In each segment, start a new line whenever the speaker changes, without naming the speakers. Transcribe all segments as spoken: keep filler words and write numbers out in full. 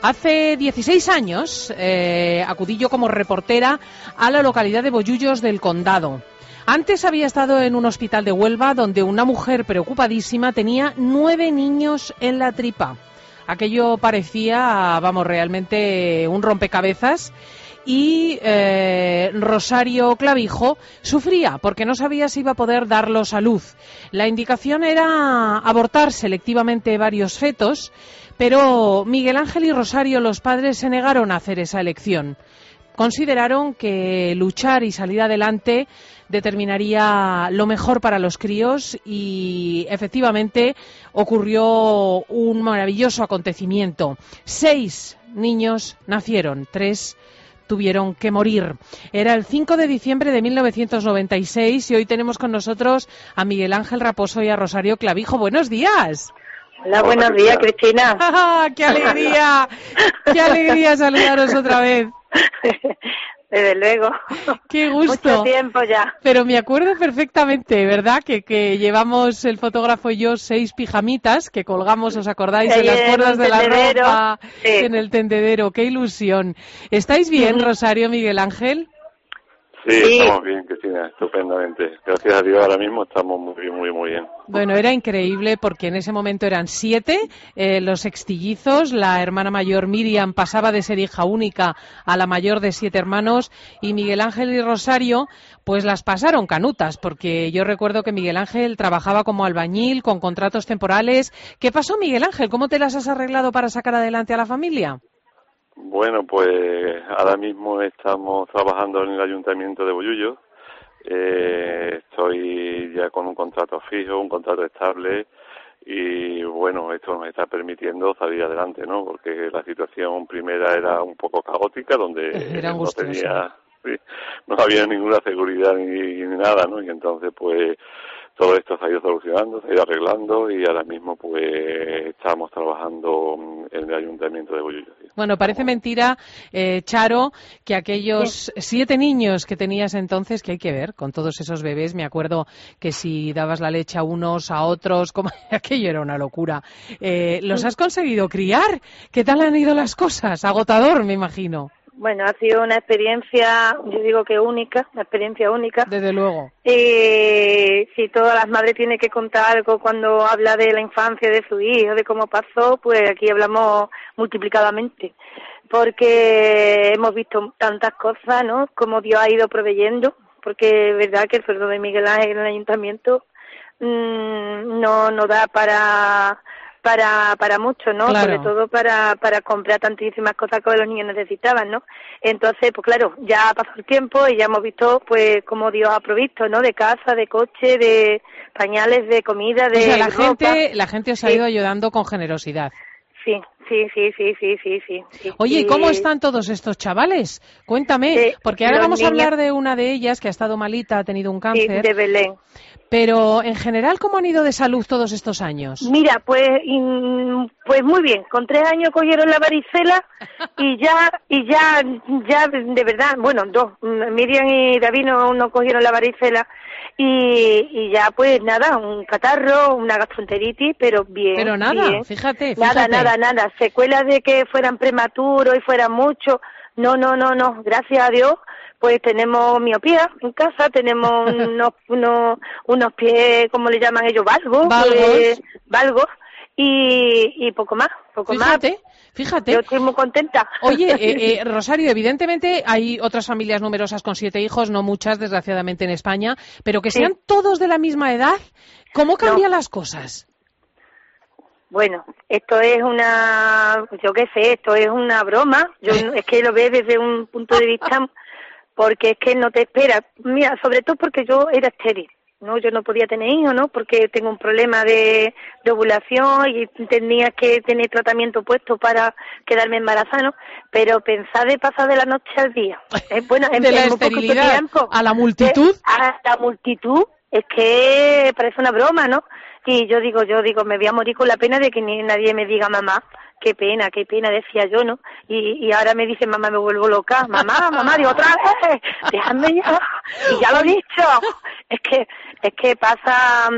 Hace dieciséis años eh, acudí yo como reportera a la localidad de Bollullos del Condado. Antes había estado en un hospital de Huelva donde una mujer preocupadísima tenía nueve niños en la tripa. Aquello parecía, vamos, realmente un rompecabezas. Y eh, Rosario Clavijo sufría porque no sabía si iba a poder darlos a luz. La indicación era abortar selectivamente varios fetos, pero Miguel Ángel y Rosario, los padres, se negaron a hacer esa elección. Consideraron que luchar y salir adelante determinaría lo mejor para los críos y efectivamente ocurrió un maravilloso acontecimiento. Seis niños nacieron, tres tuvieron que morir. Era el cinco de diciembre de mil novecientos noventa y seis y hoy tenemos con nosotros a Miguel Ángel Raposo y a Rosario Clavijo. ¡Buenos días!
Hola, buenos días, Cristina.
¡Qué alegría! ¡Qué alegría saludaros otra vez!
Desde luego.
¡Qué gusto!
Mucho tiempo ya.
Pero me acuerdo perfectamente, ¿verdad? Que, que llevamos el fotógrafo y yo seis pijamitas que colgamos, ¿os acordáis? En las cuerdas de la ropa, sí, en el tendedero. ¡Qué ilusión! ¿Estáis bien, Rosario, Miguel Ángel?
Sí, sí, estamos bien, Cristina, estupendamente. Gracias a Dios, ahora mismo estamos muy bien, muy, muy bien.
Bueno, era increíble porque en ese momento eran siete, eh, los sextillizos, la hermana mayor Miriam pasaba de ser hija única a la mayor de siete hermanos y Miguel Ángel y Rosario pues las pasaron canutas porque yo recuerdo que Miguel Ángel trabajaba como albañil con contratos temporales. ¿Qué pasó, Miguel Ángel? ¿Cómo te las has arreglado para sacar adelante a la familia?
Bueno, pues ahora mismo estamos trabajando en el Ayuntamiento de Bollullos. Eh, estoy ya con un contrato fijo, un contrato estable y bueno, esto nos está permitiendo salir adelante, ¿no? Porque la situación primera era un poco caótica, donde
era
no tenía, sí, no había ninguna seguridad ni, ni nada, ¿no? Y entonces pues todo esto se ha ido solucionando, se ha ido arreglando y ahora mismo pues estamos trabajando en el Ayuntamiento de Bollullos.
Bueno, parece mentira, eh, Charo, que aquellos siete niños que tenías entonces, que hay que ver con todos esos bebés, me acuerdo que si dabas la leche a unos, a otros, como aquello era una locura. Eh, ¿Los has conseguido criar? ¿Qué tal han ido las cosas? Agotador, me imagino.
Bueno, ha sido una experiencia, yo digo que única, una experiencia única.
Desde luego.
Eh, si todas las madres tienen que contar algo cuando habla de la infancia de su hijo, de cómo pasó, pues aquí hablamos multiplicadamente. Porque hemos visto tantas cosas, ¿no? Como Dios ha ido proveyendo, porque es verdad que el sueldo de Miguel Ángel en el ayuntamiento mmm, no, no da para... para para mucho, ¿no?
Claro.
Sobre todo para para comprar tantísimas cosas que los niños necesitaban, ¿no? Entonces, pues claro, ya ha pasado el tiempo y ya hemos visto, pues, cómo Dios ha provisto, ¿no? De casa, de coche, de pañales, de comida, de
O sea, la
ropa.
gente, la gente os ha
sí.
ido ayudando con generosidad.
Sí, sí, sí, sí, sí, sí, sí, sí.
Oye, ¿y
sí.
cómo están todos estos chavales? Cuéntame,
Sí,
porque ahora vamos
niños...
a hablar de una de ellas que ha estado malita, ha tenido un cáncer.
Sí, de Belén.
Pero, en general, ¿cómo han ido de salud todos estos años?
Mira, pues pues muy bien. Con tres años cogieron la varicela y ya, y ya, ya de verdad, bueno, dos. Miriam y David no, no cogieron la varicela y, y ya, pues nada, un catarro, una gastroenteritis, pero bien.
Pero nada,
bien.
fíjate, fíjate.
Nada, nada, nada. Secuelas de que fueran prematuros y fueran muchos. No, no, no, no. Gracias a Dios. Pues tenemos miopía en casa, tenemos unos, unos, unos pies, ¿cómo le llaman ellos? Valgos.
Valgos.
Eh, valgos. Y, y poco más, poco
fíjate,
más.
Fíjate.
Yo estoy muy contenta.
Oye, eh, eh, Rosario, evidentemente hay otras familias numerosas con siete hijos, no muchas, desgraciadamente, en España, pero que sean sí. todos de la misma edad, ¿cómo cambian no. las cosas?
Bueno, esto es una, yo qué sé, esto es una broma. Yo es que lo veo desde un punto de vista... porque es que no te esperas. Mira, sobre todo porque yo era estéril, ¿no? Yo no podía tener hijos, ¿no? Porque tengo un problema de, de ovulación y tenía que tener tratamiento puesto para quedarme embarazada, ¿no? Pero pensar de pasar de la noche al día. Eh, bueno, en,
de la
en
esterilidad
tiempo,
a la multitud.
Eh, a la multitud, es que parece una broma, ¿no? Y yo digo, yo digo, me voy a morir con la pena de que ni nadie me diga mamá. qué pena, qué pena, decía yo, ¿no? Y, y ahora me dice, mamá, me vuelvo loca, mamá, mamá, digo, otra vez, déjame ya, y ya lo he dicho. Es que, es que pasa,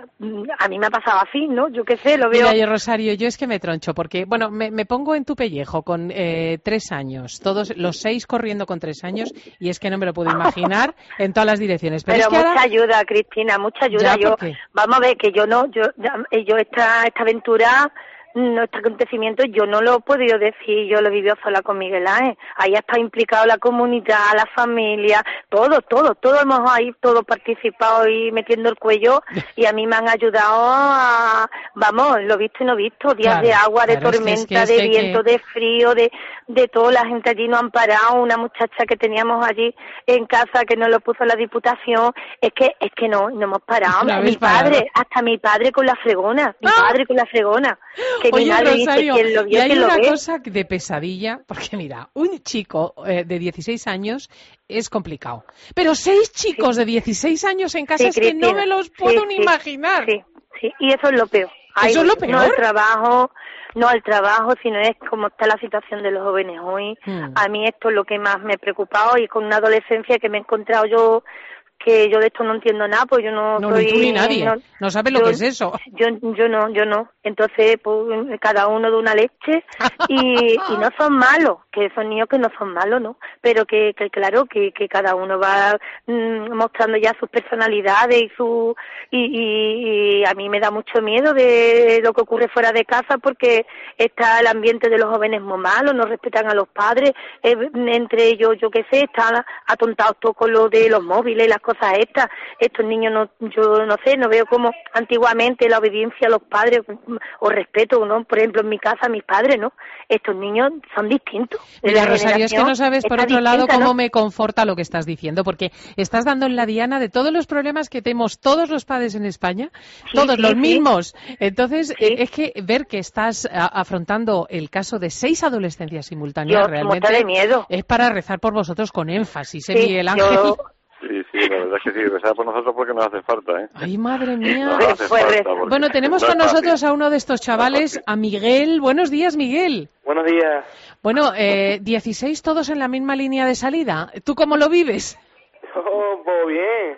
a mí me ha pasado así, ¿no? Yo qué sé, lo veo.
Mira, yo, Rosario, yo es que me troncho, porque, bueno, me, me pongo en tu pellejo con eh, tres años, todos los seis corriendo con tres años, y es que no me lo puedo imaginar en todas las direcciones. Pero,
Pero
es que
mucha
ahora...
ayuda, Cristina, mucha ayuda.
Ya,
yo,
¿por qué?
vamos a ver, que yo no, yo, yo esta, esta aventura, no, este acontecimiento, yo no lo he podido decir, yo lo he vivido sola con Miguel Ángel. Ahí ha estado implicado la comunidad, la familia, todo, todo, todo hemos ahí, todo participado y metiendo el cuello, y a mí me han ayudado a, vamos, lo visto y no visto, días
Claro,
de agua, de
claro, es que-
tormenta,
es que- es
de
que hay
viento,
que-
de frío, de, de todo, la gente allí nos han parado, una muchacha que teníamos allí en casa que nos lo puso la Diputación, es que, es que no, no hemos parado,
No
mi
habéis
padre,
parado.
hasta mi padre con la fregona, mi
¡Ah!
padre con la fregona, que mi
Oye,
madre dice,
Rosario,
quien lo
y
vio,
hay
que lo
una
ve.
cosa de pesadilla, porque mira, un chico eh, de dieciséis años es complicado, pero seis chicos
Sí.
de dieciséis años en casa
Sí,
es que no
Cristina,
me los
sí,
puedo ni
sí,
imaginar.
Sí, sí, y eso es lo peor. Ahí
¿Eso es lo
voy.
peor?
No el trabajo, no el trabajo, sino es como está la situación de los jóvenes hoy.
Hmm.
A mí esto es lo que más me ha preocupado, y con una adolescencia que me he encontrado yo, que yo de esto no entiendo nada, pues yo no,
No,
soy...
ni tú ni nadie.
No,
No sabes lo
yo-
que es eso.
Yo, yo no, yo no. Entonces, pues, cada uno de una leche, y, y no son malos, que son niños que no son malos, ¿no? Pero que, que claro, que, que cada uno va mm, mostrando ya sus personalidades y su y, y, y a mí me da mucho miedo de lo que ocurre fuera de casa, porque está el ambiente de los jóvenes muy malo, no respetan a los padres, eh, entre ellos, yo qué sé, están atontados todos con lo de los móviles, las cosas estas. Estos niños, no, yo no sé, no veo como antiguamente la obediencia a los padres o respeto, ¿no? Por ejemplo, en mi casa, mis padres, ¿no? Estos niños son distintos.
Mira,
La
Rosario, es que no
generación
sabes, por
está
otro lado,
distinta,
cómo
¿no?
me conforta lo que estás diciendo, porque estás dando en la diana de todos los problemas que tenemos todos los padres en España,
Sí,
todos
sí,
los
sí.
mismos. Entonces,
Sí.
eh, es que ver que estás a- afrontando el caso de seis adolescencias simultáneas
Yo, muerta
realmente
de miedo.
es para rezar por vosotros con énfasis, ¿eh,
Sí,
Miguel Ángel?
yo-
Sí, sí, la verdad es que sí, rezar por nosotros porque nos hace falta, ¿eh?
Ay, madre mía.
Nos hace
Fue
falta
re-
porque
Bueno, tenemos
no
con
es fácil.
nosotros a uno de estos chavales, a Miguel. Buenos días, Miguel.
Buenos días.
Bueno, eh, dieciséis todos en la misma línea de salida. ¿Tú cómo lo vives?
Oh, pues bien.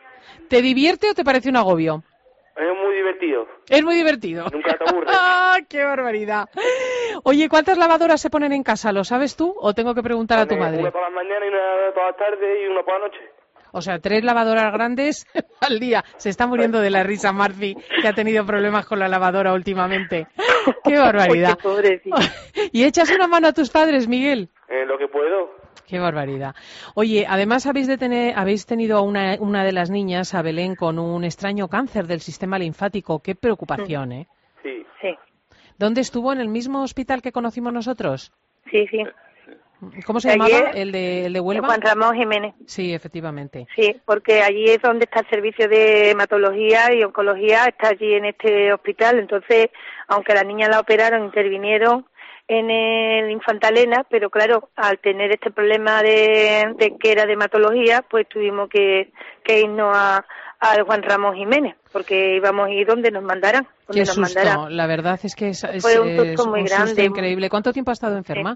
¿Te divierte o te parece un agobio?
Es muy divertido.
Es muy divertido.
Nunca te aburres.
¡Ah, qué barbaridad! Oye, ¿cuántas lavadoras se ponen en casa? ¿Lo sabes tú o tengo que preguntar a tu
Pone
madre?
Una por la mañana y una por la tarde y una por la noche.
O sea, tres lavadoras grandes al día. Se está muriendo de la risa Marfi, que ha tenido problemas con la lavadora últimamente. ¡Qué barbaridad!
Uy, qué pobrecito.
¿Y echas una mano a tus padres, Miguel?
En lo que puedo.
Qué barbaridad. Oye, además habéis, de tener, habéis tenido a una, una de las niñas, a Belén, con un extraño cáncer del sistema linfático. Qué preocupación, ¿eh?
Sí.
Sí,
¿Dónde estuvo? ¿En el mismo hospital que conocimos nosotros?
sí, sí.
¿Cómo se
Ayer,
llamaba? ¿El de, el de Huelva?
Juan Ramón Jiménez.
Sí, efectivamente.
Sí, porque allí es donde está el servicio de hematología y oncología, está allí en este hospital. Entonces, aunque la niña la operaron, intervinieron en el Infantalena, pero claro, al tener este problema de, de que era de hematología, pues tuvimos que, que irnos a, a Juan Ramón Jiménez, porque íbamos a ir donde nos mandaran. Donde
Qué
nos
susto.
mandaran.
La verdad es que es, es-
Fue un susto
es
muy
un susto
grande.
increíble. ¿Cuánto tiempo ha estado enferma?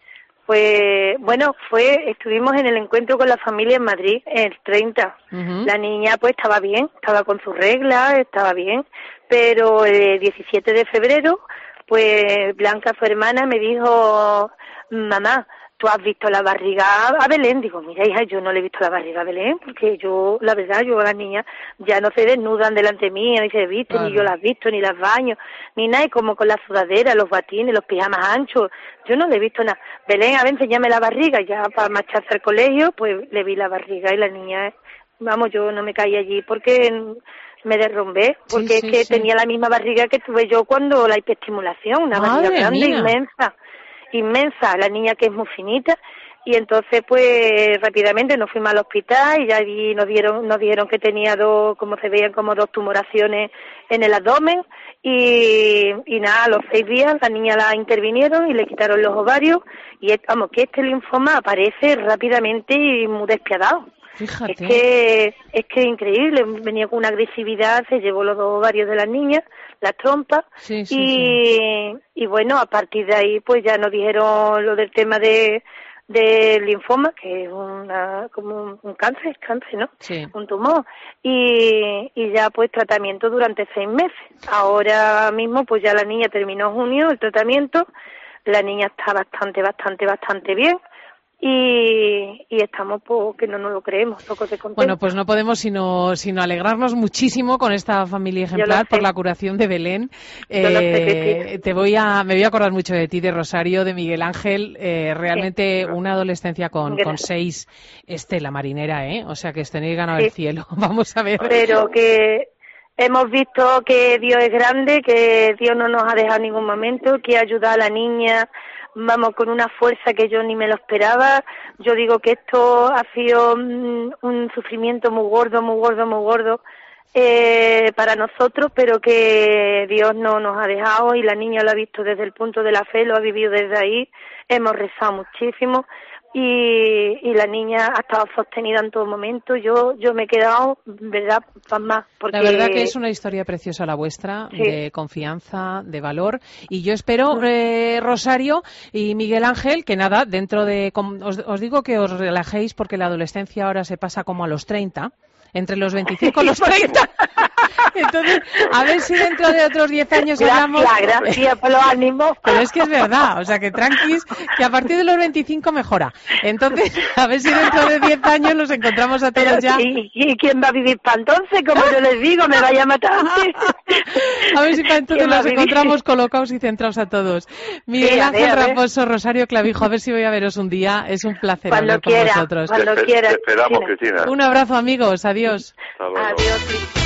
Pues bueno, fue estuvimos en el encuentro con la familia en Madrid el treinta.
Ujú.
La niña pues estaba bien, estaba con sus reglas, estaba bien, pero el diecisiete de febrero pues Blanca, su hermana, me dijo, mamá, ¿tú has visto la barriga a Belén? Digo, mira, hija, yo no le he visto la barriga a Belén, porque yo, la verdad, yo a las niñas ya no se desnudan delante mía, ni se visten,
Claro.
ni yo las visto, ni las baño, ni nada, y como con la sudadera, los batines, los pijamas anchos, yo no le he visto nada. Belén, a ver, enséñame la barriga, ya para marcharse al colegio, pues le vi la barriga y la niña, vamos, yo no me caí allí porque me derrumbé, porque
Sí,
es
sí,
que
sí.
tenía la misma barriga que tuve yo cuando la hiperestimulación, una
Madre
barriga grande,
mía.
inmensa, inmensa, la niña que es muy finita, y entonces pues rápidamente nos fuimos al hospital y allí nos dieron nos dijeron que tenía dos, como se veían, como dos tumoraciones en el abdomen, y, y nada, a los seis días la niña la intervinieron y le quitaron los ovarios, y es- vamos, que este linfoma aparece rápidamente y muy despiadado.
Fíjate.
Es que es que es increíble, venía con una agresividad, se llevó los dos ovarios de las niñas, las trompas.
Sí, sí,
y,
sí.
y bueno, a partir de ahí pues ya nos dijeron lo del tema de del linfoma, que es una como un, un cáncer, cáncer, ¿no?
Sí.
Un tumor. Y, y ya pues tratamiento durante seis meses. Ahora mismo pues ya la niña terminó en junio el tratamiento, la niña está bastante, bastante, bastante bien. Y, y estamos pues que no nos lo creemos, locos de contento.
Bueno, pues no podemos sino sino alegrarnos muchísimo con esta familia ejemplar por la curación de Belén.
Yo lo sé,
Eh, te voy a me voy a acordar mucho de ti, de Rosario, de Miguel Ángel, eh, realmente sí. Una adolescencia con, con seis, Estela marinera, ¿eh? O sea que os tenéis ganado sí. El cielo. Vamos a ver.
Pero que hemos visto que Dios es grande, que Dios no nos ha dejado en ningún momento, que ha ayudado a la niña, vamos, con una fuerza que yo ni me lo esperaba. Yo digo que esto ha sido un, un sufrimiento muy gordo, muy gordo, muy gordo eh, para nosotros, pero que Dios no nos ha dejado y la niña lo ha visto desde el punto de la fe, lo ha vivido desde ahí. Hemos rezado muchísimo y, y la niña ha estado sostenida en todo momento. Yo yo me he quedado, verdad, pasmada. Porque...
La verdad que es una historia preciosa la vuestra, sí. De confianza, de valor. Y yo espero, eh, Rosario y Miguel Ángel, que nada, dentro de... Os, os digo que os relajéis porque la adolescencia ahora se pasa como a los treinta. Entre los veinticinco y los treinta. Entonces, a ver si dentro de otros diez años hablamos...
Gracias, gracias por los ánimos.
Pero es que es verdad, o sea que tranquis, que a partir de los veinticinco mejora. Entonces, a ver si dentro de diez años nos encontramos a todos. Pero ya...
¿Y, ¿Y quién va a vivir para entonces? Como yo les digo, me vaya a matar antes.
A ver si para entonces nos encontramos colocados y centrados a todos. Miguel sí, Ángel Raposo, Rosario Clavijo, a ver si voy a veros un día. Es un placer
cuando
hablar
quiera,
con vosotros.
Cuando
te,
quiera.
Te esperamos, Cristina.
Un abrazo, amigos. Adiós.
Adiós.